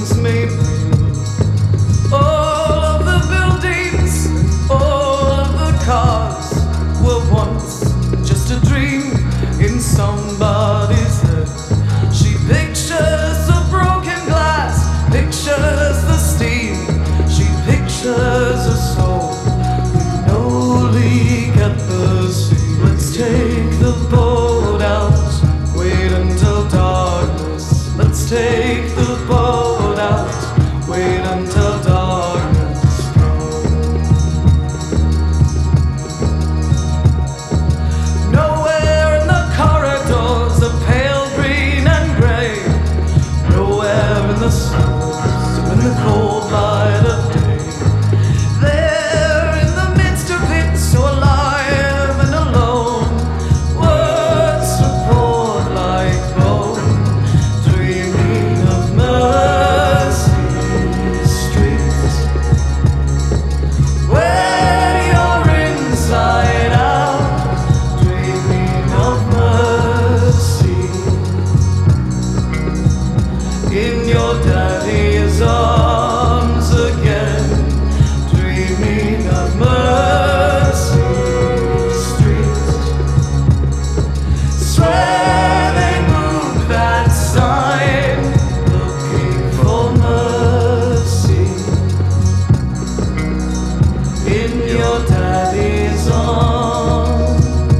things made real. All of the buildings, all of the cars were once just a dream in somebody's head. She pictures the broken glass, pictures the steam. She pictures a soul with no leak at the sea. Let's take the boat out, wait until darkness. Let's take the boat out, wait until darkness comes. Nowhere in the corridors are pale green and grey. Nowhere in the suburbs in the cold light of day. There in the midst of it, so alive and alone, words support like bone, dreaming of mercy streets, where you're inside out, dreaming of mercy in your daddy's arms again, dreaming of mercy streets. Swear they moved that sign, looking for mercy in your daddy's arms.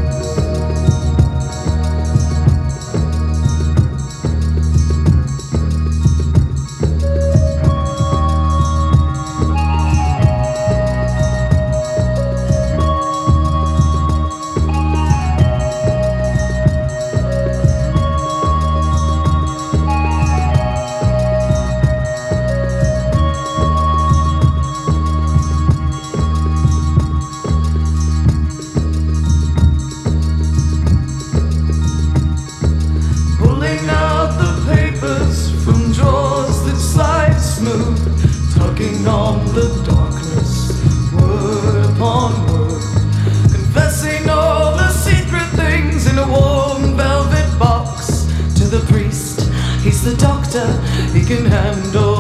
Pulling out the papers from drawers that slide smooth, tugging on the darkness, word upon word, confessing all the secret things in a warm velvet box to the priest. He's the doctor, he can handle